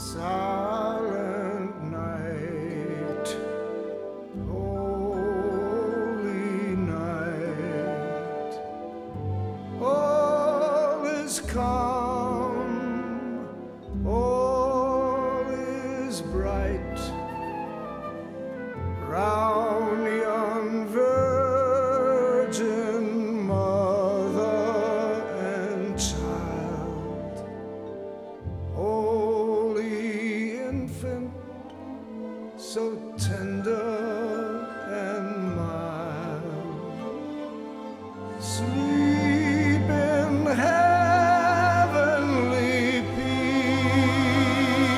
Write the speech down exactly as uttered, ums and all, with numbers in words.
silent night, holy night, all is calm, all is bright, round yon virgin mother and child, holy infant, so tender